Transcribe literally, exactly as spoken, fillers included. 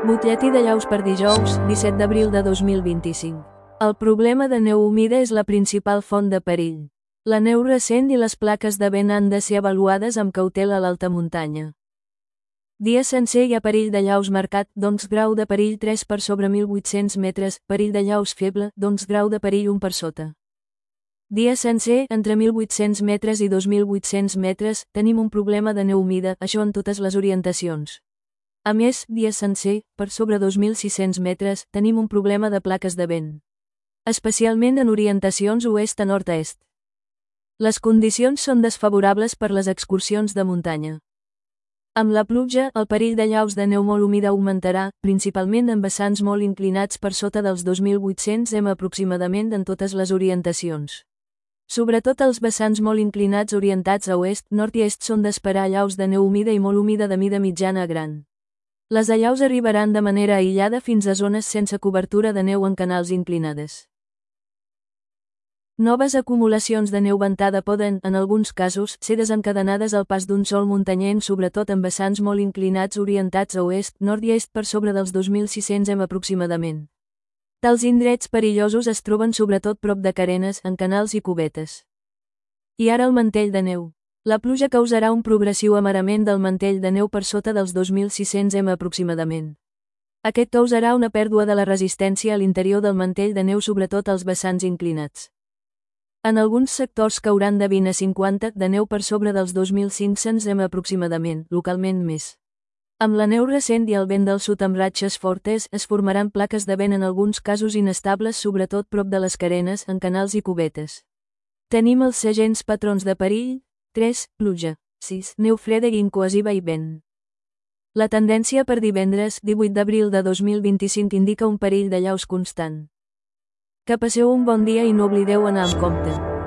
Butlletí de llaus per dijous, disset d'abril de dos mil vint-i-cinc. El problema de neu humida és la principal font de perill. La neu recent i les plaques de vent han de ser avaluades amb cautela a l'alta muntanya. Dia sencer hi ha perill de llaus marcat, doncs grau de perill tres per sobre mil vuit-cents metres, perill de llaus feble, doncs grau de perill un per sota. Dia sencer, entre mil vuit-cents metres i dos mil vuit-cents metres, tenim un problema de neu humida, això en totes les orientacions. A més, dia sencer, per sobre dos mil sis-cents metres, tenim un problema de plaques de vent. Especialment en orientacions oest a nord-est. Les condicions són desfavorables per les excursions de muntanya. Amb la pluja, el perill de llaus de neu molt humida augmentarà, principalment en vessants molt inclinats per sota dels dos mil vuit-cents metres aproximadament en totes les orientacions. Sobretot els vessants molt inclinats orientats a oest, nord i est són d'esperar llaus de neu humida i molt humida de mida mitjana a gran. Les allaus arribaran de manera aïllada fins a zones sense cobertura de neu en canals inclinades. Noves acumulacions de neu ventada poden, en alguns casos, ser desencadenades al pas d'un sol muntanyenc, sobretot en vessants molt inclinats orientats a oest, nord i est per sobre dels dos mil sis-cents metres aproximadament. Tals indrets perillosos es troben sobretot prop de carenes, en canals i cubetes. I ara el mantell de neu. La pluja causarà un progressiu amarament del mantell de neu per sota dels dos mil sis-cents metres aproximadament. Aquest causarà una pèrdua de la resistència a l'interior del mantell de neu, sobretot als vessants inclinats. En alguns sectors cauran de vint a cinquanta de neu per sobre dels dos mil cinc-cents metres aproximadament, localment més. Amb la neu recent i el vent del sud amb ratxes fortes, es formaran plaques de vent en alguns casos inestables, sobretot prop de les carenes, en canals i cubetes. Tenim els segents patrons de perill: tres. Pluja. sis. Neu freda i incohesiva i vent. La tendència per divendres, divuit d'abril de dos mil vint-i-cinc, indica un perill de llaus constant. Que passeu un bon dia i no oblideu anar amb compte.